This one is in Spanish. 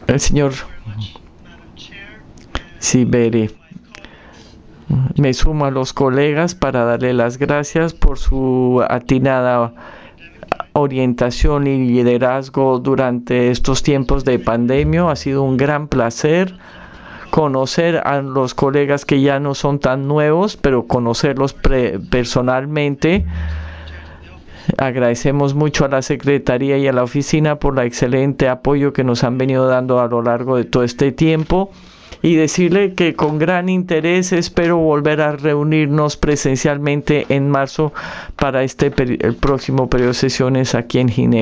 El señor Siberi. Me sumo a los colegas para darle las gracias por su atinada orientación y liderazgo durante estos tiempos de pandemia. Ha sido un gran placer conocer a los colegas que ya no son tan nuevos, pero conocerlos personalmente. Agradecemos mucho a la Secretaría y a la oficina por el excelente apoyo que nos han venido dando a lo largo de todo este tiempo. Y decirle que con gran interés espero volver a reunirnos presencialmente en marzo para el próximo periodo de sesiones aquí en Ginebra.